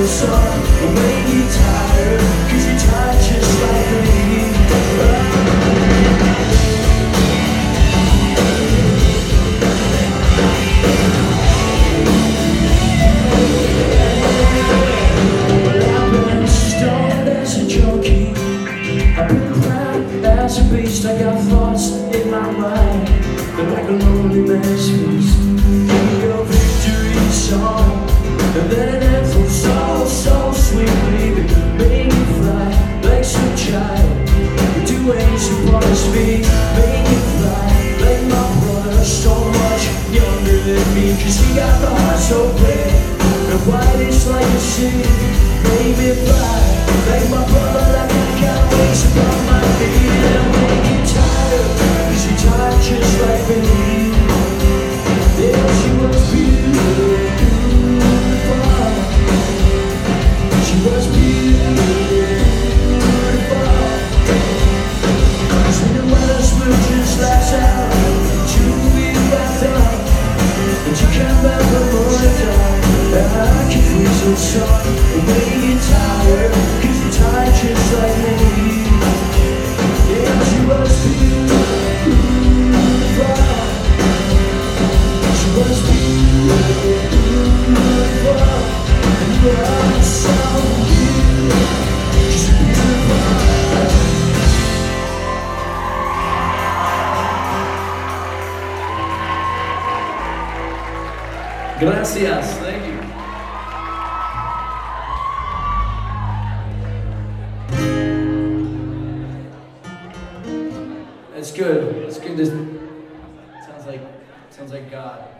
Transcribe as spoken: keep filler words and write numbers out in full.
sun will make you tired, 'cause you're tired just like me. As a beast, I got thoughts in my mind. They're like a lonely man's feast. Give me your victory song, and then an anthem so, so sweet, baby. Make me fly like some child. Do anything to punish me. Make me fly like my brother, so much younger than me. 'Cause he got the heart so big, and white is like a sea. Make me fly like my brother, like I got wings upon my feet. And I'll make you tired, 'cause you're tired just like me. Yeah, she was beautiful. She was beautiful. 'Cause when the weather's blue just lights out, she will be wrapped up, and she can't back the morning down. And I can freeze the sun and make you tired, 'cause you're tired just like me. Yeah, she was beautiful. She was beautiful. And you are so beautiful. She's beautiful. Gracias. Thank you. That's good. That's good. This sounds like sounds like God.